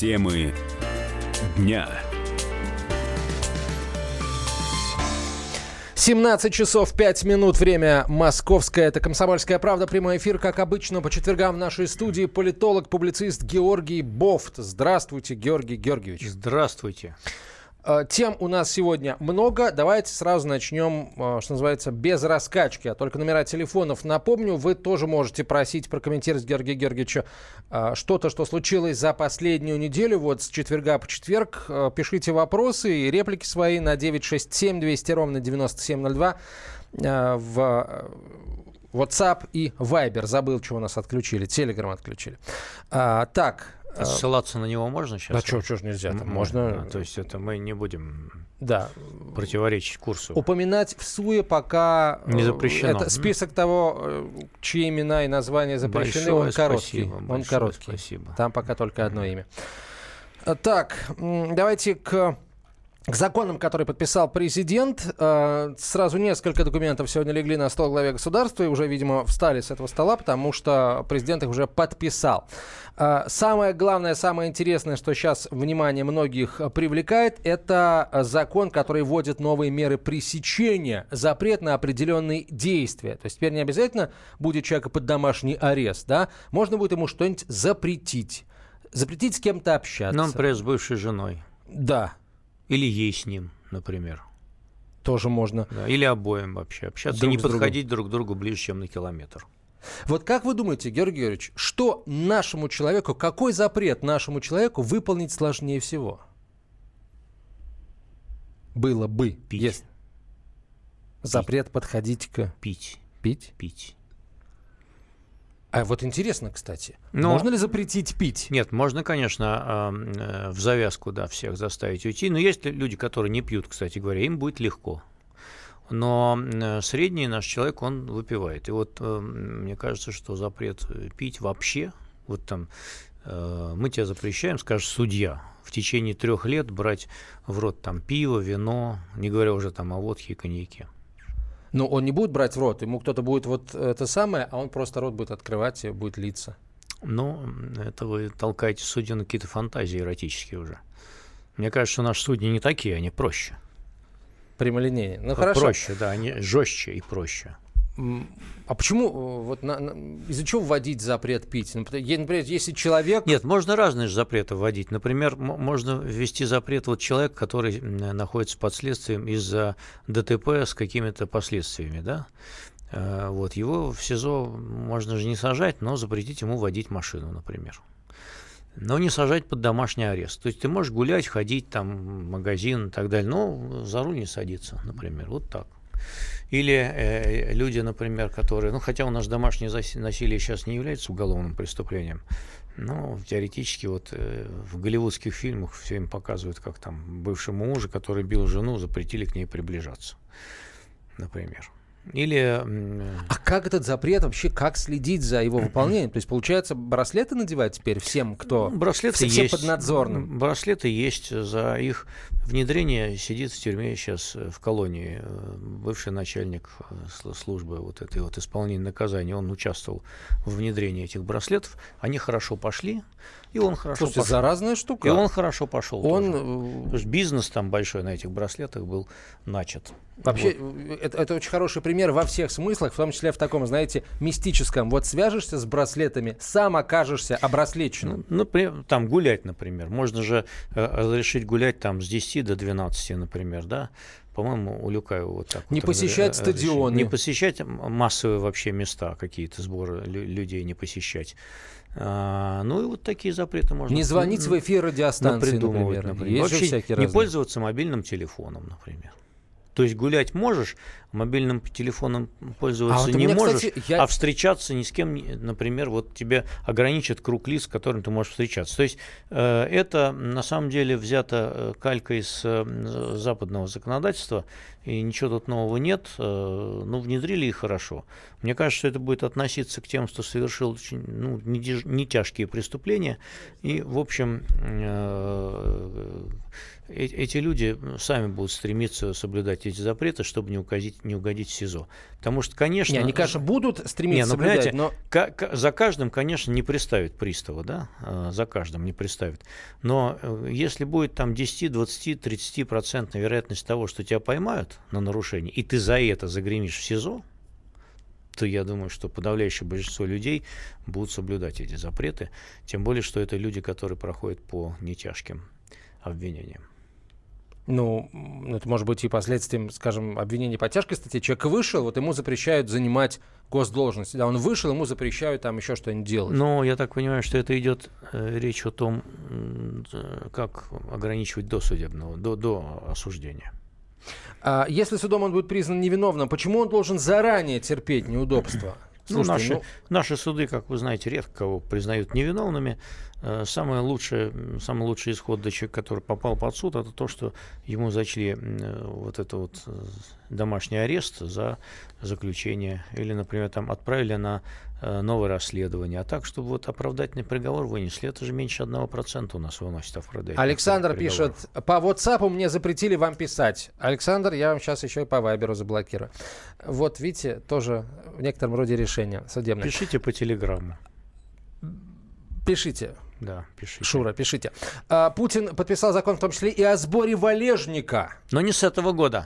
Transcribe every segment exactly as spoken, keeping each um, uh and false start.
Темы дня. семнадцать часов пять минут, время московское. Это «Комсомольская правда». Прямой эфир, как обычно, по четвергам в нашей студии политолог, публицист Георгий Бофт. Здравствуйте, Георгий Георгиевич. Здравствуйте. Тем у нас сегодня много. Давайте сразу начнем, что называется, без раскачки. А только номера телефонов напомню. Вы тоже можете просить прокомментировать Георгия Георгиевича что-то, что случилось за последнюю неделю. Вот с четверга по четверг. Пишите вопросы и реплики свои на девять шесть семь двести ровно девяносто семь ноль два в WhatsApp и Viber. Забыл, чего нас отключили. Telegram отключили. А, так... Ссылаться на него можно сейчас? Да что, что ж нельзя? Там можно. можно... То есть это мы не будем да. противоречить курсу. Упоминать в СУЕ пока... Не запрещено. Это список того, чьи имена и названия запрещены, большое он короткий. Спасибо, он короткий. Спасибо. Там пока только одно имя. Так, давайте к... К законам, которые подписал президент, сразу несколько документов сегодня легли на стол главе государства и уже, видимо, встали с этого стола, потому что президент их уже подписал. Самое главное, самое интересное, что сейчас внимание многих привлекает, это закон, который вводит новые меры пресечения, запрет на определенные действия. То есть теперь не обязательно будет человека под домашний арест, да? Можно будет ему что-нибудь запретить. Запретить с кем-то общаться. Ну, например, с бывшей женой. Да. Или ей с ним, например. Тоже можно. Да, или обоим вообще общаться. Друг и не подходить друг к другу ближе, чем на километр. Вот как вы думаете, Георгий Георгиевич, что нашему человеку, какой запрет нашему человеку выполнить сложнее всего? Было бы. Пить. Если... Запрет Пить. подходить к... Пить. Пить? Пить. А вот интересно, кстати, Но... можно ли запретить пить? Нет, можно, конечно, в завязку, да, всех заставить уйти. Но есть люди, которые не пьют, кстати говоря, им будет легко. Но средний наш человек, он выпивает. И вот мне кажется, что запрет пить вообще, вот там мы тебя запрещаем, скажет судья, в течение трех лет брать в рот там пиво, вино, не говоря уже там о водке и коньяке. Но он не будет брать в рот, ему кто-то будет вот это самое, а он просто рот будет открывать и будет литься. Ну, это вы толкаете судью на какие-то фантазии эротические уже. Мне кажется, что наши судьи не такие, они проще. Прямолинейные. Ну, хорошо. Проще, да, они жестче и проще. А почему, вот на, на, из-за чего вводить запрет пить? Например, если человек... Нет, можно разные же запреты вводить. Например, м- можно ввести запрет вот человек, который находится под следствием из-за ДТП с какими-то последствиями, да? Э, вот, его в СИЗО можно же не сажать, но запретить ему водить машину, например. Но не сажать под домашний арест. То есть ты можешь гулять, ходить там в магазин и так далее, но за руль не садиться, например. Вот так. Или э, люди, например, которые, ну, хотя у нас домашнее насилие сейчас не является уголовным преступлением, но теоретически вот э, в голливудских фильмах все им показывают, как там бывшему мужу, который бил жену, запретили к ней приближаться, например. Или... А как этот запрет вообще, как следить за его выполнением? То есть, получается, браслеты надевать теперь всем, кто... Ну, браслеты всем есть, поднадзорным? Браслеты есть. За их внедрение сидит в тюрьме сейчас в колонии бывший начальник службы вот этой вот исполнения наказания. Он участвовал в внедрении этих браслетов. Они хорошо пошли. И он хорошо Слушайте, пошел. заразная штука. И он хорошо пошел. Он... Потому что бизнес там большой на этих браслетах был начат. Вообще, вот. это, это очень хороший пример во всех смыслах, в том числе в таком, знаете, мистическом. Вот свяжешься с браслетами, сам окажешься обраслеченным. Ну, например, там гулять, например. Можно же э, разрешить гулять там с десяти до двенадцати, например, да? По-моему, у Люкаева вот так. Не вот посещать разрешить. стадионы. Не посещать массовые вообще места, какие-то сборы лю- людей не посещать. А, ну и вот такие запреты можно... Не звонить в эфир радиостанции, например. например. Есть же Вообще всякие не разные. пользоваться мобильным телефоном, например. То есть гулять можешь, мобильным телефоном пользоваться А вот у не меня, можешь, кстати, я- а встречаться ни с кем, например, вот тебе ограничат круг лиц, с которым ты можешь встречаться. То есть э, это на самом деле взято э, калькой из э, западного законодательства, и ничего тут нового нет, э, ну, внедрили и хорошо. Мне кажется, что это будет относиться к тем, кто совершил очень, ну, не, не тяжкие преступления, и, в общем, э, эти люди сами будут стремиться соблюдать эти запреты, чтобы не угодить, не угодить в СИЗО. Потому что, конечно... Не, они, конечно, будут стремиться не, ну, соблюдать, но... За каждым, конечно, не приставят пристава, да? За каждым не приставят. Но если будет там десять, двадцать, тридцать процентов вероятность того, что тебя поймают на нарушение, и ты за это загремишь в СИЗО, то я думаю, что подавляющее большинство людей будут соблюдать эти запреты. Тем более, что это люди, которые проходят по нетяжким обвинениям. Ну, это может быть и последствием, скажем, обвинения по тяжкой статье. Человек вышел, вот ему запрещают занимать госдолжность. Да, он вышел, ему запрещают там еще что-нибудь делать. Но я так понимаю, что это идет э, речь о том, э, как ограничивать до судебного, до, до осуждения. А если судом он будет признан невиновным, почему он должен заранее терпеть неудобства? Ну, Слушайте, наши, ну... наши суды, как вы знаете, редко кого признают невиновными. Самое лучшее, самый лучший исход для человека, который попал под суд, это то, что ему зачли вот это вот домашний арест за заключение, или, например, там отправили на новое расследование. А так, чтобы вот оправдательный приговор вынесли, это же меньше одного процента у нас выносит оправдательный Александр приговор. пишет, по WhatsApp мне запретили вам писать. Александр, я вам сейчас еще и по Вайберу заблокирую. Вот, видите, тоже в некотором роде решение судебное. Пишите по телеграмму. Пишите. Да, пишите. Шура, пишите. А, Путин подписал закон в том числе и о сборе валежника. Но не с этого года.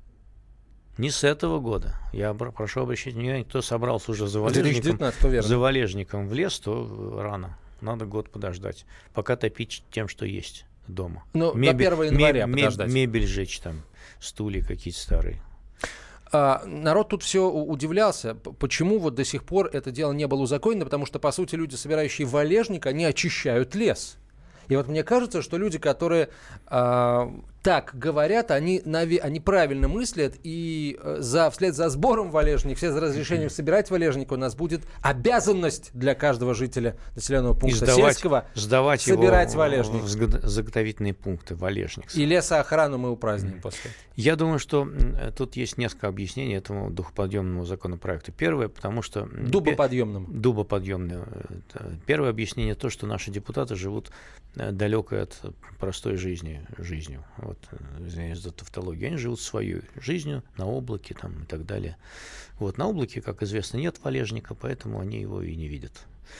Не с этого года. Я прошу обращать внимание, кто собрался уже за валежником, за валежником в лес, то рано. Надо год подождать, пока топить тем, что есть дома. Ну, мебель, до первого января мебель, подождать. Мебель жечь там, стулья какие-то старые. А, народ тут все удивлялся, почему вот до сих пор это дело не было узаконено, потому что, по сути, люди, собирающие валежник, они очищают лес. И вот мне кажется, что люди, которые э, так говорят, они, нави- они правильно мыслят, и э, за, вслед за сбором валежника, вслед за разрешением собирать валежник, у нас будет обязанность для каждого жителя населенного пункта сдавать, сельского сдавать собирать его валежник. В заготовительные пункты, валежник. И лесоохрану мы упраздним mm-hmm. после. Я думаю, что тут есть несколько объяснений этому духоподъемному законопроекту. Первое, потому что... Дубоподъемному. Дубоподъемному. Первое объяснение то, что наши депутаты живут далекой от простой жизни, жизнью. Вот, извиняюсь за тавтологию. Они живут своей жизнью на облаке там, и так далее. Вот, на облаке, как известно, нет валежника, поэтому они его и не видят.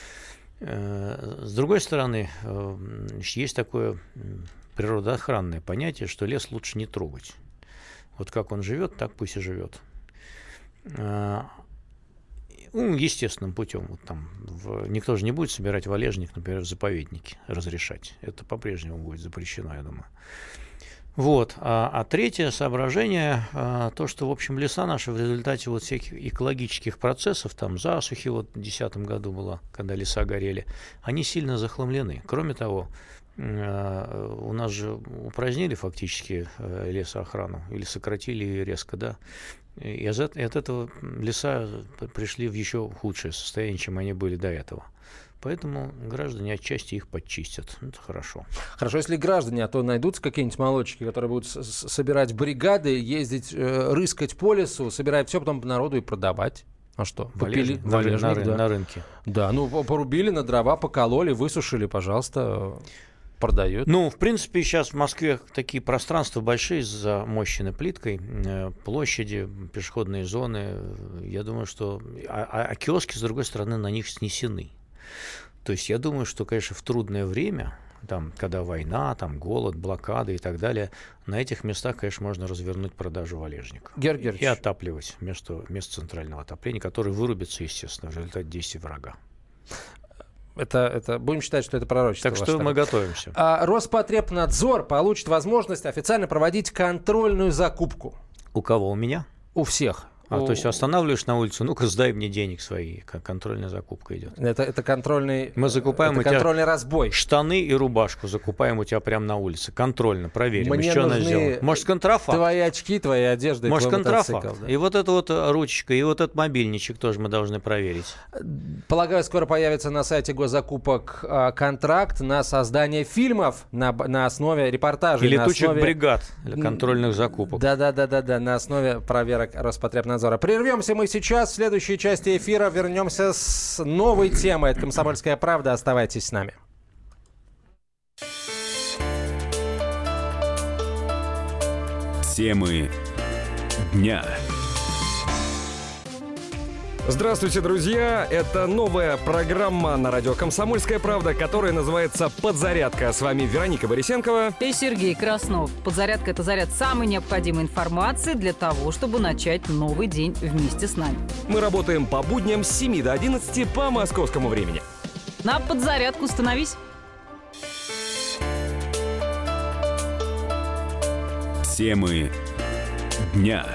С другой стороны, есть такое природоохранное понятие, что лес лучше не трогать. Вот как он живет, так пусть и живет. Ну, естественным путем. Вот там, в... Никто же не будет собирать валежник, например, в заповеднике, разрешать. Это по-прежнему будет запрещено, я думаю. Вот. А, а третье соображение, а, то, что, в общем, леса наши в результате вот всяких экологических процессов, там засухи вот в две тысячи десятом году была, когда леса горели, они сильно захламлены. Кроме того, а, у нас же упразднили фактически лесоохрану, или сократили ее резко, да. И от этого леса пришли в еще худшее состояние, чем они были до этого. Поэтому граждане отчасти их подчистят. Это хорошо. Хорошо, если граждане, а то найдутся какие-нибудь молодчики, которые будут с- собирать бригады, ездить, э, рыскать по лесу, собирать все, потом народу и продавать. А что? Попили Валежник, валежник, на, ры- да. на рынке. Да, ну порубили на дрова, покололи, высушили, пожалуйста, продают. Ну, в принципе, сейчас в Москве такие пространства большие замощены плиткой, площади, пешеходные зоны. Я думаю, что... А, а киоски, с другой стороны, на них снесены. То есть я думаю, что, конечно, в трудное время, там, когда война, там, голод, блокады и так далее, на этих местах, конечно, можно развернуть продажу валежника. Георгий Георгиевич. И отапливать вместо, вместо центрального отопления, которое вырубится, естественно, в результате действий врага. Это, это, будем считать, что это пророчество. Так что мы готовимся. А, Роспотребнадзор получит возможность официально проводить контрольную закупку. У кого? У меня? У всех. А, у... то есть останавливаешь на улицу, ну-ка сдай мне денег свои, как контрольная закупка идет. Это, это контрольный, Мы закупаем это у тебя контрольный разбой. Штаны и рубашку закупаем у тебя прямо на улице. Контрольно, проверим. Мне Еще нужны она сделала. Может, контрафакт? Твои очки, твоя одежда. Может, и твой контрафакт. мотоцикл, да. И вот эта вот ручка, и вот этот мобильничек тоже мы должны проверить. Полагаю, скоро появится на сайте госзакупок а, контракт на создание фильмов на, на основе репортажей. И летучих основе... бригад для контрольных закупок. Да-да-да-да, на основе проверок Роспотребнадзора. Прервемся мы сейчас. В следующей части эфира вернемся с новой темой. Это «Комсомольская правда». Оставайтесь с нами. Темы дня. Здравствуйте, друзья! Это новая программа на радио «Комсомольская правда», которая называется «Подзарядка». С вами Вероника Борисенкова и Сергей Краснов. Подзарядка – это заряд самой необходимой информации для того, чтобы начать новый день вместе с нами. Мы работаем по будням с семи до одиннадцати по московскому времени. На подзарядку становись. Темы дня.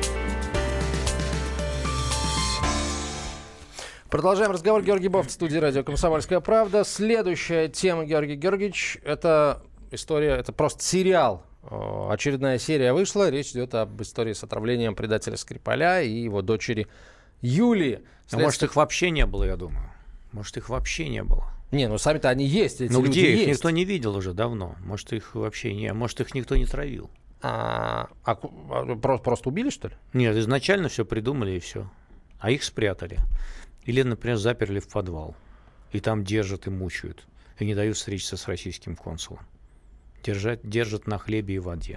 Продолжаем разговор. Георгий Бофт в студии радио «Комсомольская правда». Следующая тема, Георгий Георгиевич, это история, это просто сериал. Очередная серия вышла. Речь идет об истории с отравлением предателя Скрипаля и его дочери Юлии. Следствие... А может, их вообще не было, я думаю. Может, их вообще не было. Не, ну сами-то они есть, эти ну люди где? Их есть. Никто не видел уже давно. Может, их вообще не... Может, их никто не травил. А, а, а просто, просто убили, что ли? Нет, изначально все придумали и все. А их спрятали. Или, например, заперли в подвал. И там держат и мучают. И не дают встретиться с российским консулом. Держат, держат на хлебе и воде.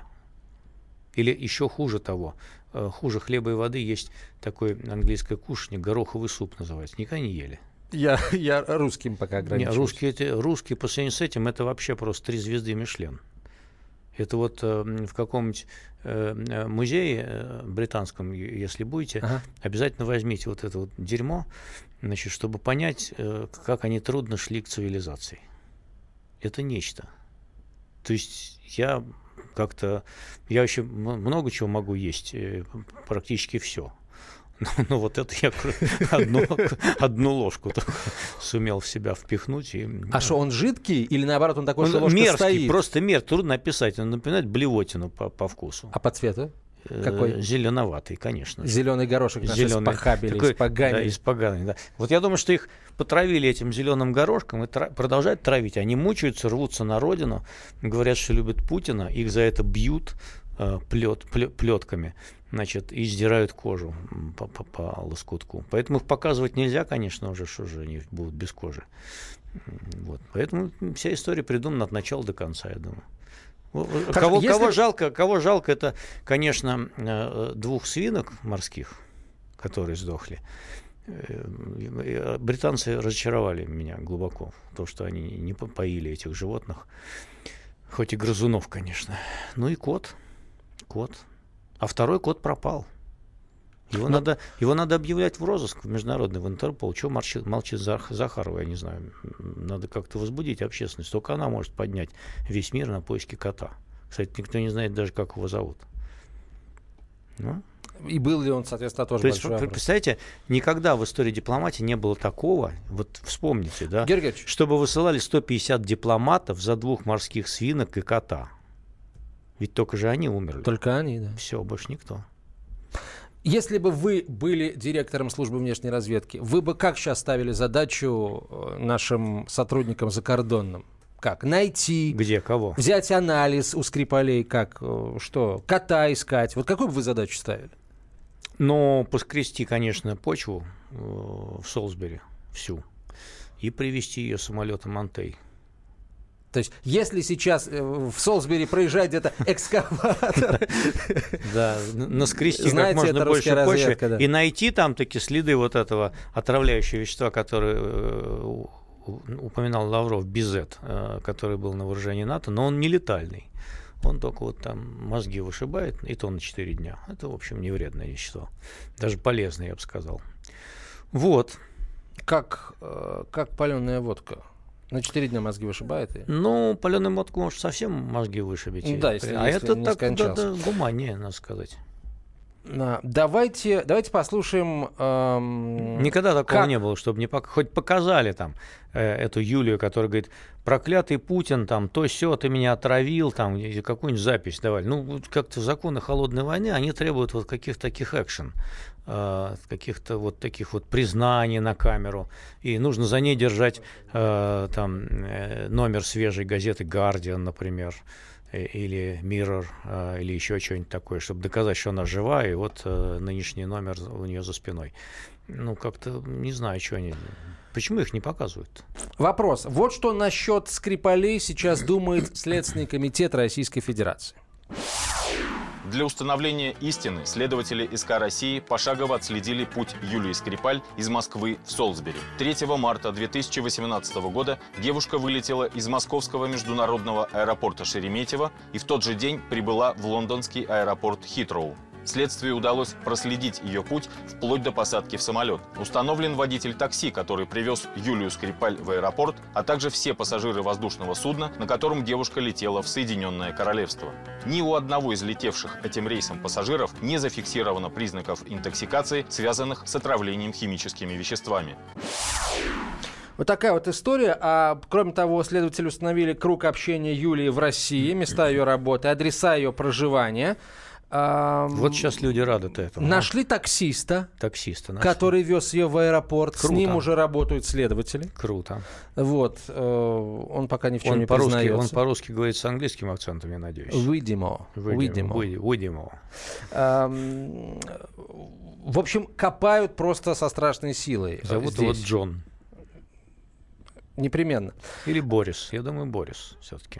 Или еще хуже того. Хуже хлеба и воды есть такой английское кушанье, гороховый суп называется. Никогда не ели. Я, я русским пока ограничиваюсь. Нет, русские, эти, русские по сравнению с этим, это вообще просто три звезды Мишлен. Это вот э, в каком-нибудь э, музее э, британском, если будете, ага. обязательно возьмите вот это вот дерьмо, значит, чтобы понять, э, как они трудно шли к цивилизации. Это нечто. То есть я как-то... Я вообще много чего могу есть, э, практически все. Ну, вот это я одну, одну ложку сумел в себя впихнуть. И... А что, он жидкий или наоборот он такой, он что ложка мерзкий, стоит? Просто мерзкий, трудно описать. Он напоминает блевотину по, по вкусу. А по цвету? Какой? Зеленоватый, конечно. Зеленый горошек наши испохабили, такой, испоганили. Да, испоганили, да. Вот я думаю, что их потравили этим зеленым горошком и тра- продолжают травить. Они мучаются, рвутся на родину, говорят, что любят Путина, их за это бьют э, плет, плет, плетками. Значит, и сдирают кожу по, по, по лоскутку. Поэтому их показывать нельзя, конечно, уже, что же они будут без кожи. Вот. Поэтому вся история придумана от начала до конца, я думаю. Так, кого, если... кого, жалко, кого жалко, это, конечно, двух свинок морских, которые сдохли. Британцы разочаровали меня глубоко, то, что они не поили этих животных, хоть и грызунов, конечно. Ну и кот, кот. А второй кот пропал. Его, Но... надо, его надо объявлять в розыск, в международный, в Интерпол. Чего молчит, молчит Захарова, я не знаю. Надо как-то возбудить общественность. Только она может поднять весь мир на поиски кота. Кстати, никто не знает даже, как его зовут. Ну? И был ли он, соответственно, тоже То есть, большой вопрос. Представляете, никогда в истории дипломатии не было такого, вот вспомните, да, Георгиевич. чтобы высылали сто пятьдесят дипломатов за двух морских свинок и кота. Ведь только же они умерли. Только они, да. Все, больше никто. Если бы вы были директором службы внешней разведки, вы бы как сейчас ставили задачу нашим сотрудникам закордонным? Как? Найти. Где? Кого? Взять анализ у Скрипалей, как? Что? Кота искать. Вот какую бы вы задачу ставили? Ну, поскрести, конечно, почву в Солсбери всю и привезти ее самолетом Антей. То есть, если сейчас в Солсбери проезжает где-то экскаватор... Да, наскрести как можно больше почвы и найти там такие следы вот этого отравляющего вещества, которое упоминал Лавров, Бизет, который был на вооружении НАТО, но он не летальный. Он только вот там мозги вышибает, и то на четыре дня. Это, в общем, не вредное вещество. Даже полезное, я бы сказал. Вот. Как, как паленая водка. На четыре дня мозги вышибает? И... Ну, паленую водку может совсем мозги вышибить. Да, если, а если это не так да, да, гуманнее, надо сказать. А, давайте, давайте послушаем... Эм, Никогда такого как... не было, чтобы не пок... хоть показали там э, эту Юлию, которая говорит, проклятый Путин, там, то сё, ты меня отравил, там, какую-нибудь запись давали. Ну, как-то законы холодной войны, они требуют вот каких-то таких экшен, э, каких-то вот таких вот признаний на камеру. И нужно за ней держать э, там э, номер свежей газеты «Гардиан», например, или Mirror, э, или еще что-нибудь такое, чтобы доказать, что она жива, и вот э, нынешний номер у нее за спиной. Ну, как-то не знаю, что они... Почему их не показывают? Вопрос. Вот что насчет Скрипалей сейчас думает Следственный комитет Российской Федерации. Для установления истины следователи эс ка России пошагово отследили путь Юлии Скрипаль из Москвы в Солсбери. третьего марта две тысячи восемнадцатого года девушка вылетела из московского международного аэропорта Шереметьево и в тот же день прибыла в лондонский аэропорт Хитроу. Следствию удалось проследить ее путь вплоть до посадки в самолет. Установлен водитель такси, который привез Юлию Скрипаль в аэропорт, а также все пассажиры воздушного судна, на котором девушка летела в Соединенное Королевство. Ни у одного из летевших этим рейсом пассажиров не зафиксировано признаков интоксикации, связанных с отравлением химическими веществами. Вот такая вот история. А кроме того, следователи установили круг общения Юлии в России, места ее работы, адреса ее проживания. Вот сейчас люди рады этому. Нашли таксиста, таксиста нашли. который вез ее в аэропорт. Круто. С ним уже работают следователи. Круто. Вот. Он пока ни в чем он не по-русски, признается. Он по-русски говорит с английским акцентом, я надеюсь. Видимо. Видимо. Видимо. В общем, копают просто со страшной силой. Зовут его Джон. Непременно. Или Борис. Я думаю, Борис все-таки.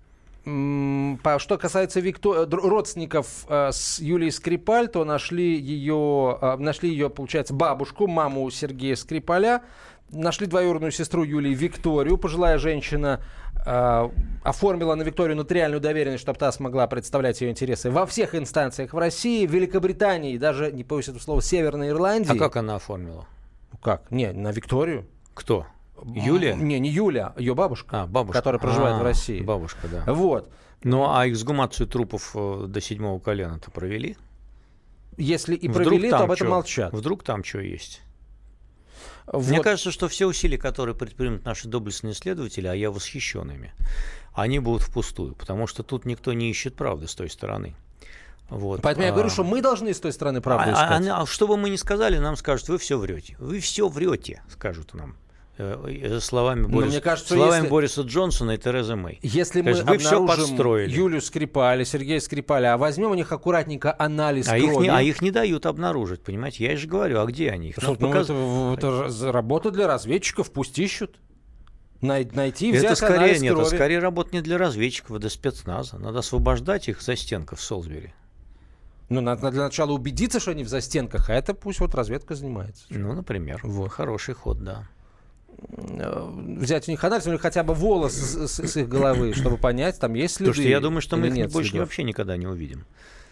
Что касается Виктор... родственников э, с Юлией Скрипаль, то нашли ее, э, нашли ее, получается, бабушку, маму Сергея Скрипаля, нашли двоюродную сестру Юлии Викторию. Пожилая женщина э, оформила на Викторию нотариальную доверенность, чтобы та смогла представлять ее интересы во всех инстанциях в России, в Великобритании, даже, не боюсь этого слова, Северной Ирландии. А как она оформила? Как? Не, на Викторию. Кто? Юлия? Не, не Юля, ее бабушка, а, бабушка. которая проживает а, в России. Бабушка, да. Вот. Ну, а эксгумацию трупов до седьмого колена-то провели? Если и Вдруг провели, то об этом чё? молчат. Вдруг там что есть? Вот. Мне кажется, что все усилия, которые предпримут наши доблестные следователи, а я восхищен ими, они будут впустую, потому что тут никто не ищет правды с той стороны. Вот. Поэтому а, я говорю, что мы должны с той стороны правду а, искать. А, а, а что бы мы ни сказали, нам скажут, вы все врете. Вы все врете, скажут нам. Словами, Борис, мне кажется, словами если, Бориса Джонсона и Терезы Мэй. Если мы Конечно, вы все обнаружим подстроили. Юлию Скрипаль, Сергея Скрипаля, а возьмем у них аккуратненько анализ а крови. Их не, а их не дают обнаружить, понимаете? Я же говорю, а где они? Их Что, ну, показ... это, это работа для разведчиков, пусть ищут. Най- найти и взять это скорее, анализ нет, крови. Это скорее работа не для разведчиков, а для спецназа. Надо освобождать их за стенков в Солсбери. Ну, надо для начала убедиться, что они в застенках, а это пусть вот разведка занимается. Ну, например. Вот. Хороший ход, да. Взять у них анализ, или хотя бы волос с, с, с их головы, чтобы понять, там есть следы. Потому что я думаю, что мы их больше следов. вообще никогда не увидим.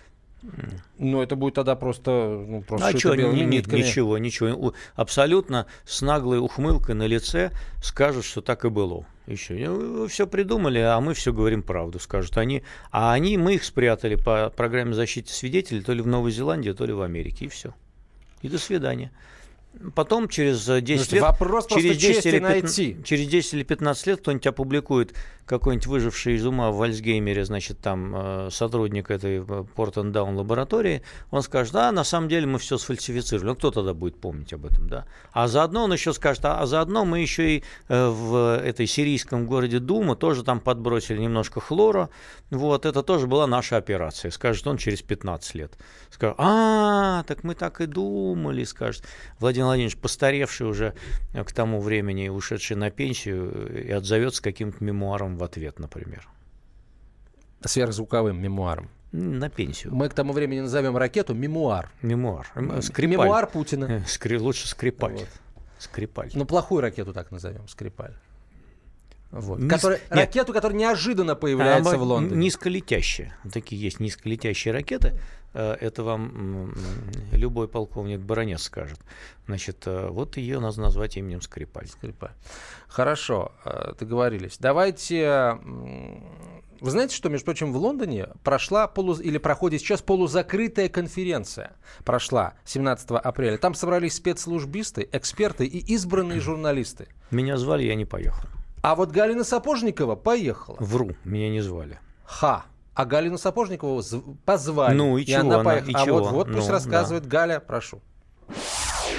Ну, это будет тогда просто... Ну, просто а что, белыми ни, нитками. ничего, ничего. Абсолютно с наглой ухмылкой на лице скажут, что так и было. Еще. Вы все придумали, а мы все говорим правду, скажут они. А они, мы их спрятали по программе защиты свидетелей то ли в Новой Зеландии, то ли в Америке. И все. И до свидания. Потом через десять лет, вопрос через десять, или найти. пятнадцать, через десять или пятнадцать лет кто-нибудь опубликует какой-нибудь выживший из ума в Альцгеймере, значит, там сотрудник этой Портендаун лаборатории, он скажет, а на самом деле мы все сфальсифицировали. Ну, кто тогда будет помнить об этом, да? А заодно он еще скажет, а, а заодно мы еще и э, в этой сирийском городе Дума тоже там подбросили немножко хлора. Вот, это тоже была наша операция, скажет он через пятнадцать лет. Скажет, а, так мы так и думали, скажет Владимир Владимирович, постаревший уже к тому времени, ушедший на пенсию, и отзовется каким-то мемуаром в ответ, например. Сверхзвуковым мемуаром. На пенсию. Мы к тому времени назовем ракету мемуар. Мемуар. Скрипаль. Мемуар Путина. Скри... Лучше Скрипаль. Вот. Скрипаль. Ну, плохую ракету так назовем, Скрипаль. Вот. Низ... Который... Ракету, которая неожиданно появляется а, в Лондоне. Низколетящие. Такие есть низколетящие ракеты. Это вам любой полковник Баранец скажет. Значит, вот ее надо назвать именем Скрипаль. Скрипаль. Хорошо, договорились. Давайте... Вы знаете, что, между прочим, в Лондоне прошла полу... или проходит сейчас полузакрытая конференция. Прошла семнадцатого апреля. Там собрались спецслужбисты, эксперты и избранные журналисты. Меня звали, я не поехал. А вот Галина Сапожникова поехала. Вру, меня не звали. Ха. А Галину Сапожникову позвали. Ну и, и чего она она? поехала. И а чего? вот, вот пусть ну, рассказывает да. Галя, прошу.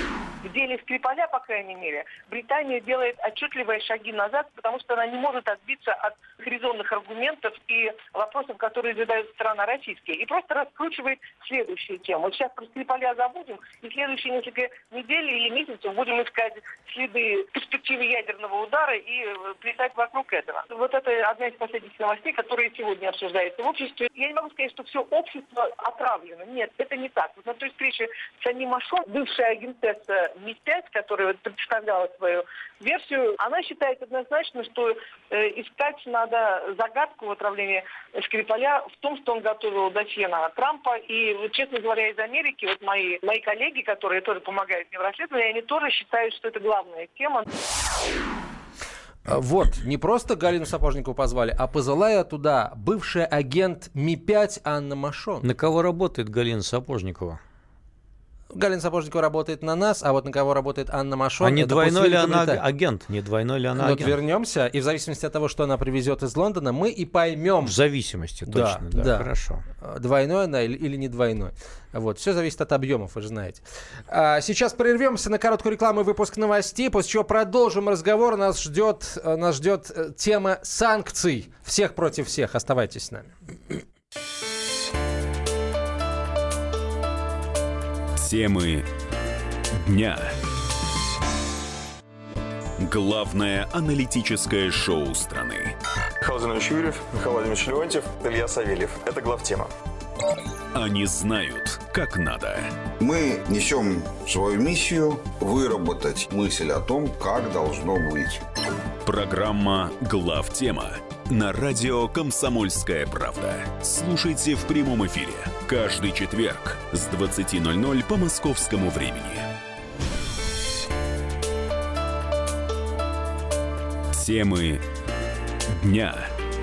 в деле Скрипаля, по крайней мере, Британия делает отчетливые шаги назад, потому что она не может отбиться от резонных аргументов и вопросов, которые задает страна российская, и просто раскручивает следующую тему. Вот сейчас про Скрипаля забудем, и следующие несколько недель или месяцев будем искать следы перспективы ядерного удара и плясать вокруг этого. Вот это одна из последних новостей, которые сегодня обсуждаются в обществе. Я не могу сказать, что все общество отравлено. Нет, это не так. Вот на той встрече с Анни Машон, бывшая агентесса Ми пять, которая представляла свою версию, она считает однозначно, что э, искать надо загадку в отравлении Скрипаля в том, что он готовил досье на Трампа. И, честно говоря, из Америки, вот мои, мои коллеги, которые тоже помогают мне в расследовании, они тоже считают, что это главная тема. Вот, не просто Галину Сапожникову позвали, а позывая туда бывший агент Ми пять Анна Машон. На кого работает Галина Сапожникова? Галина Сапожникова работает на нас, а вот на кого работает Анна Машон... А не двойной ли она агент? Не двойной ли она агент? Вот вернемся, и в зависимости от того, что она привезет из Лондона, мы и поймем... В зависимости, точно, да, да, да. Хорошо. Двойной она или, или не двойной. Вот, все зависит от объемов, вы же знаете. А, сейчас прервемся на короткую рекламу и выпуск новостей, после чего продолжим разговор. Нас ждет, нас ждет тема санкций. Всех против всех. Оставайтесь с нами. Темы дня. Главное аналитическое шоу страны. Михаил Владимирович Юрьев, Михаил Владимирович Леонтьев, Илья Савельев. Это главтема. Они знают, как надо. Мы несем свою миссию выработать мысль о том, как должно быть. Программа «Главтема» на радио «Комсомольская правда». Слушайте в прямом эфире каждый четверг с двадцати ноль-ноль по московскому времени. Темы дня.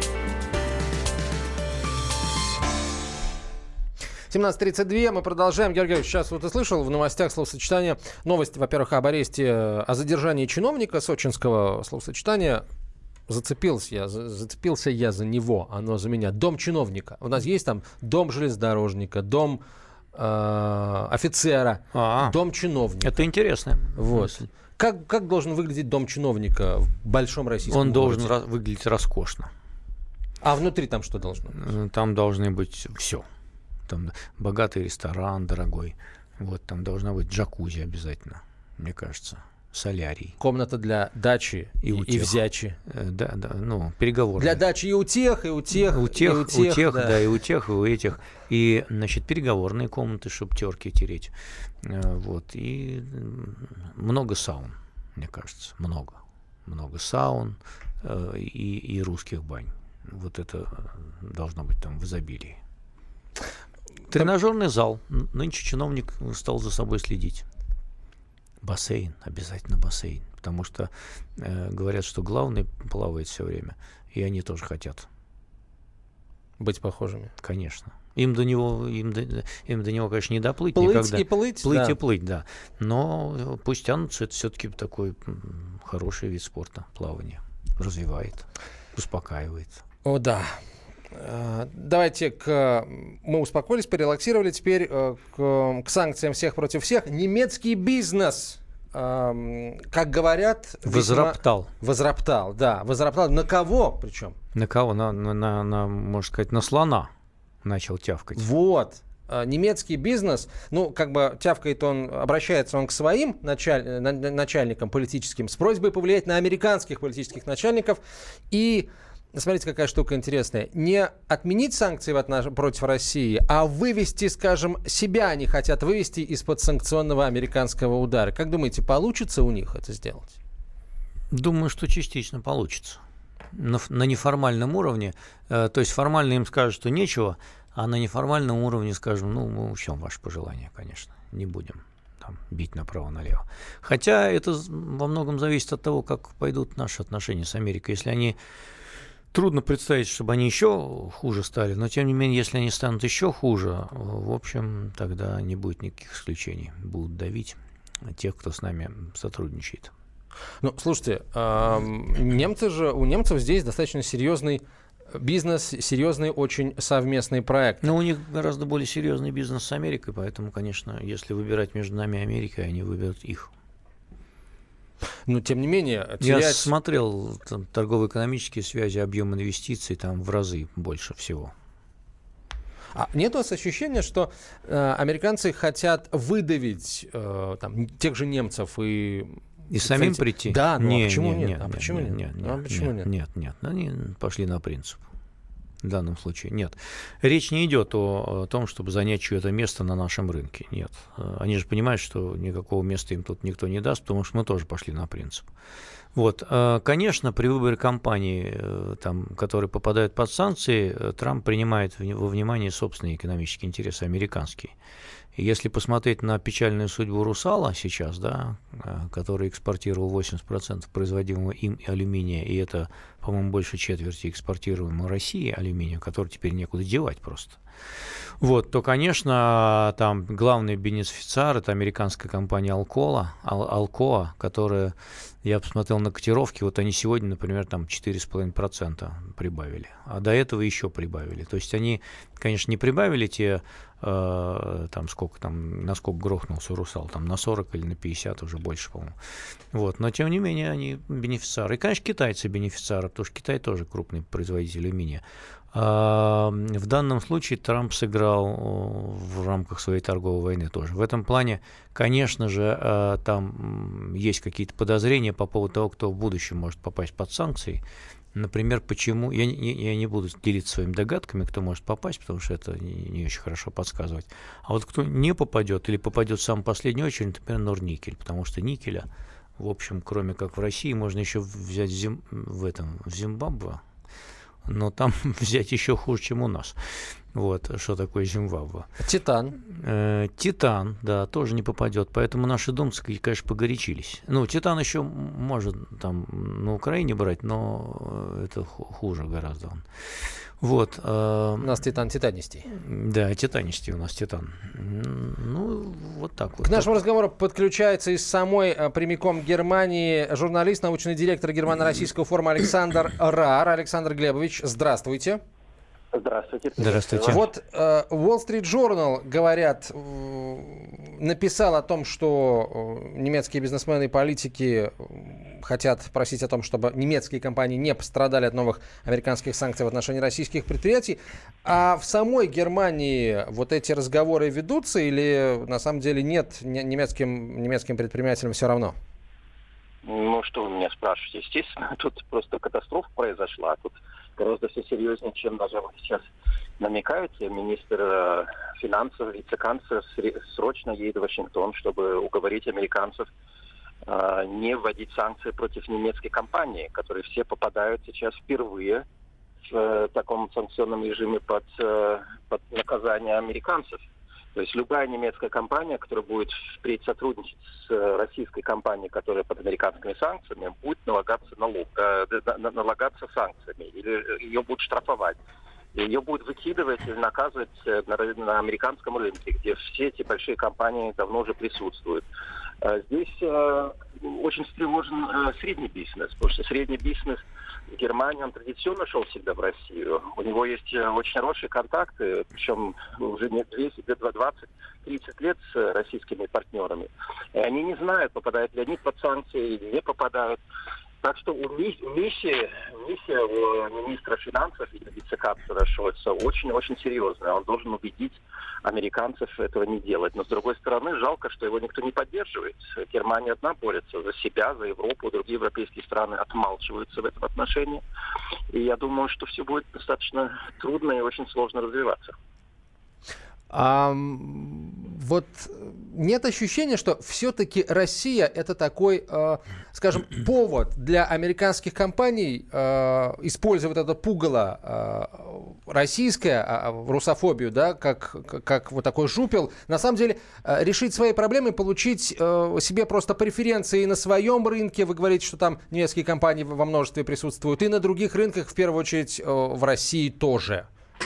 семнадцать тридцать два, мы продолжаем. Георгий Георгиевич, сейчас вот ты слышал в новостях словосочетание, новость, во-первых, об аресте, о задержании чиновника сочинского, словосочетания. Зацепился я, зацепился я за него, оно за меня. Дом чиновника. У нас есть там дом железнодорожника, дом э, офицера, А-а. дом чиновника. Это интересно. Вот. Как, как должен выглядеть дом чиновника в большом российском Он городе? должен ra- выглядеть роскошно. А внутри там что должно быть? Там должны быть все. Там богатый ресторан, дорогой. Вот, там должна быть джакузи обязательно, мне кажется. Солярий. Комната для дачи и, и, и взячи. Да, да, ну, переговорные. Для дачи и у тех, и у тех, у тех, и у тех, у тех да. да, и у тех, и у этих. И, значит, переговорные комнаты, чтобы терки тереть. Вот, и много саун, мне кажется, много. Много саун и, и русских бань. Вот это должно быть там в изобилии. Тренажерный зал. Нынче чиновник стал за собой следить. Бассейн, обязательно бассейн, потому что э, говорят, что главный плавает все время, и они тоже хотят быть похожими. Конечно. Им до него, им до, им до него, конечно, не доплыть плыть никогда. И плыть, плыть да. и плыть, да. Но пусть тянутся, это все-таки такой хороший вид спорта, плавание. Развивает, успокаивает. О, да. Давайте к... Мы успокоились, порелаксировали. Теперь к, к санкциям всех против всех. Немецкий бизнес, как говорят... Возроптал. Весьма... Возроптал, да. Возроптал. На кого причем? На кого? На, на, на, на, можно сказать, на слона начал тявкать. Вот. Немецкий бизнес, ну, как бы тявкает он, обращается он к своим началь... начальникам политическим с просьбой повлиять на американских политических начальников и... Смотрите, какая штука интересная. Не отменить санкции в отнош... против России, а вывести, скажем, себя они хотят вывести из-под санкционного американского удара. Как думаете, получится у них это сделать? Думаю, что частично получится. На, на неформальном уровне, э, то есть формально им скажут, что нечего, а на неформальном уровне скажем, ну, мы учтем ваши пожелания, конечно, не будем там бить направо-налево. Хотя это во многом зависит от того, как пойдут наши отношения с Америкой. Если они... Трудно представить, чтобы они еще хуже стали, но тем не менее, если они станут еще хуже, в общем, тогда не будет никаких исключений. Будут давить тех, кто с нами сотрудничает. Ну, слушайте, э, немцы же, у немцев здесь достаточно серьезный бизнес, серьезный очень совместный проект. Но у них гораздо более серьезный бизнес с Америкой, поэтому, конечно, если выбирать между нами и Америкой, они выберут их. Но, тем не менее, терять... Я смотрел там, торгово-экономические связи, объем инвестиций там в разы больше всего. А нет у вас ощущения, что э, американцы хотят выдавить э, там, тех же немцев и... И самим хотите... прийти? Да, ну не, а почему не, нет? Не, а не, почему не, нет? Нет, а почему нет, нет? нет, нет. Они пошли на принцип. В данном случае нет. Речь не идет о, о том, чтобы занять чье-то место на нашем рынке. Нет. Они же понимают, что никакого места им тут никто не даст, потому что мы тоже пошли на принцип. Вот. Конечно, при выборе компаний, там, которые попадают под санкции, Трамп принимает во внимание собственные экономические интересы американские. И если посмотреть на печальную судьбу «Русала» сейчас, да, который экспортировал восемьдесят процентов производимого им алюминия, и это, по-моему, больше четверти экспортируемого России алюминия, который теперь некуда девать просто, вот, то, конечно, там главный бенефициар – это американская компания Alcoa, Alcoa, которая, я посмотрел на котировки, вот они сегодня, например, там четыре целых пять десятых процента прибавили, а до этого еще прибавили. То есть они, конечно, не прибавили те, э, там, сколько там, насколько грохнулся «Русал», там на сорок или на пятьдесят, уже больше, по-моему. Вот, но, тем не менее, они бенефициары. И, конечно, китайцы бенефициары, потому что Китай тоже крупный производитель алюминия. В данном случае Трамп сыграл в рамках своей торговой войны тоже. В этом плане, конечно же, там есть какие-то подозрения по поводу того, кто в будущем может попасть под санкции. Например, почему... Я не, я не буду делиться своими догадками, кто может попасть, потому что это не, не очень хорошо подсказывать. А вот кто не попадет или попадет в самую последнюю очередь, например, Норникель, потому что никеля, в общем, кроме как в России, можно еще взять в, Зим... в, этом, в Зимбабве, но там взять еще хуже, чем у нас. Вот, что такое Зимбабве. Титан. Э, Титан, да, тоже не попадет. Поэтому наши думцы, конечно, погорячились. Ну, Титан еще может там на Украине брать, но это хуже гораздо. Вот. Э, у нас Титан титанистей. Да, титанистей у нас Титан. Ну, вот так вот. К нашему разговору подключается из самой прямиком Германии журналист, научный директор Германо-Российского форума Александр Раар. Александр Глебович, здравствуйте. Здравствуйте. Здравствуйте. Вот э, Wall Street Journal, говорят, э, написал о том, что э, немецкие бизнесмены и политики хотят просить о том, чтобы немецкие компании не пострадали от новых американских санкций в отношении российских предприятий. А в самой Германии вот эти разговоры ведутся или на самом деле нет, немецким, немецким предпринимателям все равно? Ну, что вы меня спрашиваете? Естественно, тут просто катастрофа произошла. Тут гораздо все серьезнее, чем даже вы сейчас намекаете. Министр финансов, вице-канцлер срочно едет в Вашингтон, чтобы уговорить американцев э, не вводить санкции против немецкой компании, которые все попадают сейчас впервые в э, таком санкционном режиме под, э, под наказание американцев. То есть любая немецкая компания, которая будет впредь сотрудничать с российской компанией, которая под американскими санкциями, будет налагаться, налог, э, налагаться санкциями, или ее будут штрафовать. И ее будут выкидывать или наказывать на, на американском рынке, где все эти большие компании давно уже присутствуют. Здесь э, очень встревожен э, средний бизнес, потому что средний бизнес в Германии, он традиционно шел всегда в Россию. У него есть очень хорошие контакты, причем уже не двадцать-тридцать лет с российскими партнерами. И они не знают, попадают ли они под санкции или не попадают. Так что миссия, миссия у министра финансов и вице-канцлера Шольца очень-очень серьезная. Он должен убедить американцев этого не делать. Но, с другой стороны, жалко, что его никто не поддерживает. Германия одна борется за себя, за Европу. Другие европейские страны отмалчиваются в этом отношении. И я думаю, что все будет достаточно трудно и очень сложно развиваться. А, вот нет ощущения, что все-таки Россия это такой, э, скажем, повод для американских компаний э, использовать это пугало э, российское, э, русофобию, да, как, как вот такой жупел, на самом деле э, решить свои проблемы, получить э, себе просто преференции на своем рынке. Вы говорите, что там немецкие компании во множестве присутствуют, и на других рынках, в первую очередь, э, в России тоже.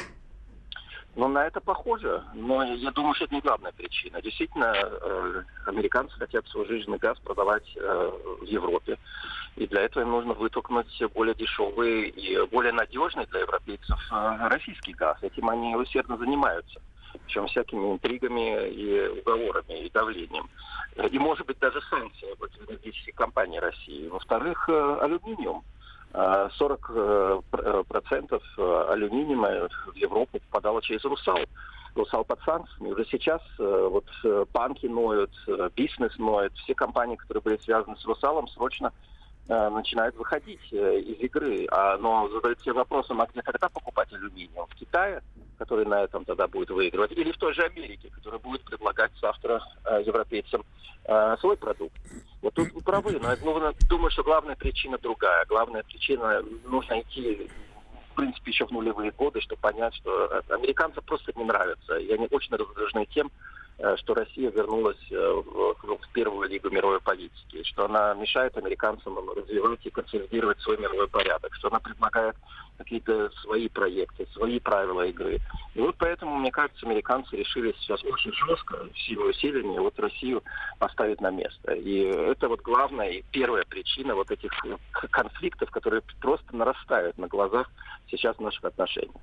Ну, на это похоже, но я думаю, что это не главная причина. Действительно, э, американцы хотят свой жиженый газ продавать э, в Европе, и для этого им нужно вытолкнуть более дешевый и более надежный для европейцев э, российский газ. Этим они усердно занимаются, причем всякими интригами и уговорами, и давлением. и, может быть, даже санкции против энергетических компаний России. Во-вторых, алюминиум. сорок процентов алюминия в Европу попадало через «Русал». «Русал» под санкциями. Уже сейчас вот банки ноют, бизнес ноет. Все компании, которые были связаны с «Русалом», срочно начинают выходить из игры. А, но задают себе вопросом, а где тогда покупать алюминиум? В Китае, который на этом тогда будет выигрывать, или в той же Америке, которая будет предлагать завтра э, европейцам э, свой продукт. Вот тут вы правы, но я ну, думаю, что главная причина другая. Главная причина, нужно идти, в принципе, еще в нулевые годы, чтобы понять, что американцам просто не нравится. И они очень раздражены тем, что Россия вернулась в, в первую лигу мировой политики, что она мешает американцам развивать и консолидировать свой мировой порядок, что она предлагает какие-то свои проекты, свои правила игры. И вот поэтому, мне кажется, американцы решили сейчас очень жестко, силой усиления, вот Россию поставить на место. И это вот главная и первая причина вот этих конфликтов, которые просто нарастают на глазах сейчас в наших отношениях.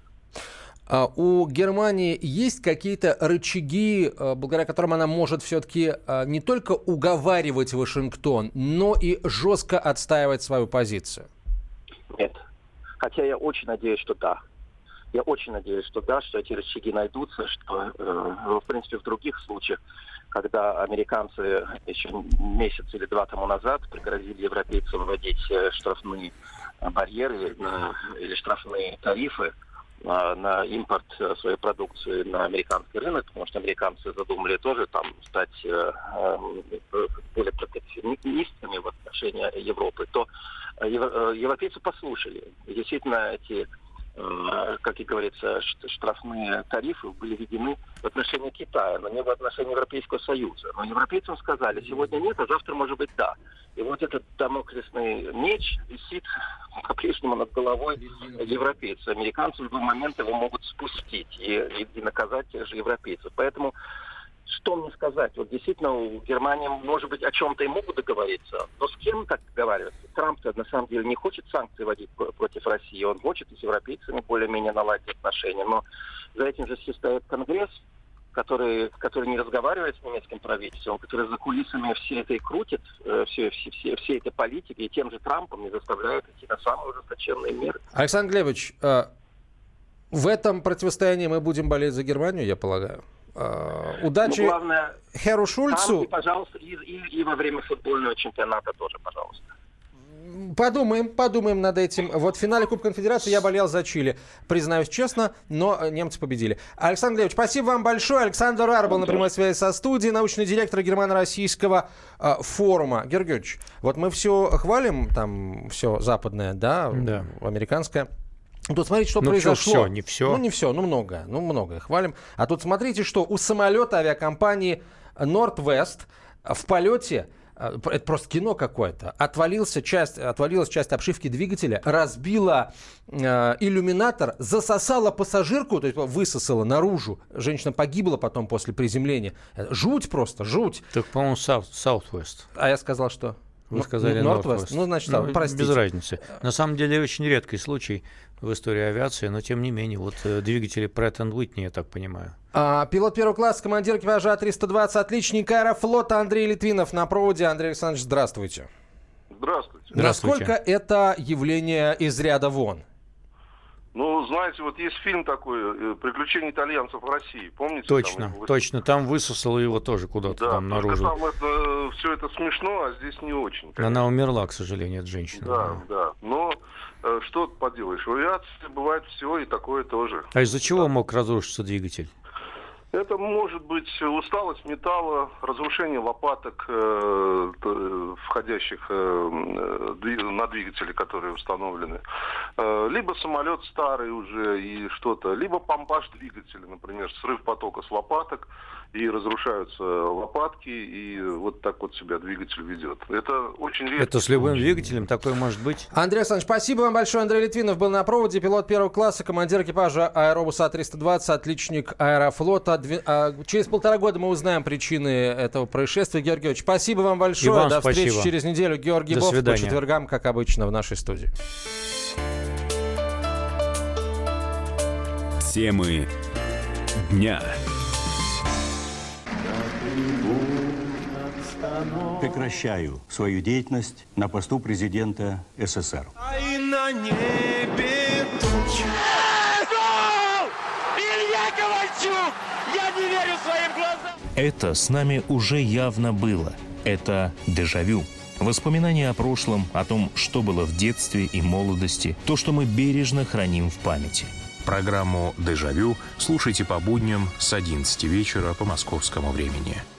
А у Германии есть какие-то рычаги, благодаря которым она может все-таки не только уговаривать Вашингтон, но и жестко отстаивать свою позицию? Нет. Хотя я очень надеюсь, что да. Я очень надеюсь, что да, что эти рычаги найдутся, что, э, в принципе, в других случаях, когда американцы еще месяц или два тому назад пригрозили европейцам вводить штрафные барьеры на, или штрафные тарифы на, на импорт своей продукции на американский рынок, потому что американцы задумали тоже там стать э, э, более протекционистами в отношении Европы, то европейцы послушали. И действительно, эти, как и говорится, штрафные тарифы были введены в отношении Китая, но не в отношении Европейского Союза. Но европейцам сказали, сегодня нет, а завтра может быть да. И вот этот дамоклесный меч висит по-прежнему над головой европейцев. Американцы в любой момент его могут спустить и, и наказать тех же европейцев. Поэтому что мне сказать? Вот действительно, у Германии, может быть, о чем-то и могут договориться, но с кем так договариваться? Трамп-то на самом деле не хочет санкции вводить против России, он хочет и с европейцами более-менее наладить отношения, но за этим же стоит Конгресс, который, который не разговаривает с немецким правительством, который за кулисами все это и крутит, все, все, все, все этой политики, и тем же Трампом не заставляет идти на самые ужесточенные меры. Александр Глебович, в этом противостоянии мы будем болеть за Германию, я полагаю? Uh, удачи ну, главное, Херу Шульцу. Там, и, пожалуйста, и, и, и во время футбольного чемпионата тоже, пожалуйста. Подумаем, подумаем над этим. Вот в финале Кубка Конфедерации я болел за Чили, признаюсь честно, но немцы победили. Александр Глебович, спасибо вам большое. Александр Рар был на прямой связи со студией, научный директор Германо-Российского э, форума. Георгий Георгиевич, вот мы все хвалим, там все западное, да, да. американское. Тут смотрите, что ну, произошло. Все, не все. Ну, не все, ну, многое. Ну, многое хвалим. А тут смотрите, что у самолета авиакомпании Northwest в полете, это просто кино какое-то, отвалился часть, отвалилась часть обшивки двигателя, разбила э, иллюминатор, засосала пассажирку, то есть высосала наружу. Женщина погибла потом после приземления. Жуть просто, жуть. Так, по-моему, South, Southwest. А я сказал, что... Вы сказали Northwest. Northwest. Ну, значит, ну, простите. Без разницы. На самом деле, очень редкий случай в истории авиации, но тем не менее, вот двигатели Pratt энд Whitney, я так понимаю. А, пилот первого класса, командир экипажа А триста двадцать, отличник аэрофлота Андрей Литвинов на проводе. Андрей Александрович, здравствуйте. Здравствуйте. Здравствуйте. Насколько это явление из ряда вон? Ну, знаете, вот есть фильм такой «Приключения итальянцев в России». Помните? Точно, там, точно. Там высосало его тоже куда-то да, там наружу. Там это, все это смешно, а здесь не очень. Конечно. Она умерла, к сожалению, эта женщина. Да, да. да. Но э, что поделаешь, в авиации бывает все и такое тоже. А из-за чего да. мог разрушиться двигатель? Это может быть усталость металла, разрушение лопаток, э, входящих э, на двигатели, которые установлены. Э, либо самолет старый уже и что-то, либо помпаж двигателя, например, срыв потока с лопаток, и разрушаются лопатки, и вот так вот себя двигатель ведет. Это очень редко. Это с любым двигателем такое может быть? Андрей Александрович, спасибо вам большое. Андрей Литвинов был на проводе, пилот первого класса, командир экипажа аэробуса А триста двадцать, отличник аэрофлота. Через полтора года мы узнаем причины этого происшествия. Георгий Георгиевич, спасибо вам большое. Вам До спасибо. встречи через неделю. Георгий До Бов свидания. по четвергам, как обычно, в нашей студии. Темы дня. Прекращаю свою деятельность на посту президента СССР. И на небе тучи. Илья Ковальчук! Я не верю своим глазам! Это с нами уже явно было. Это дежавю. Воспоминания о прошлом, о том, что было в детстве и молодости, то, что мы бережно храним в памяти. Программу «Дежавю» слушайте по будням с одиннадцати вечера по московскому времени.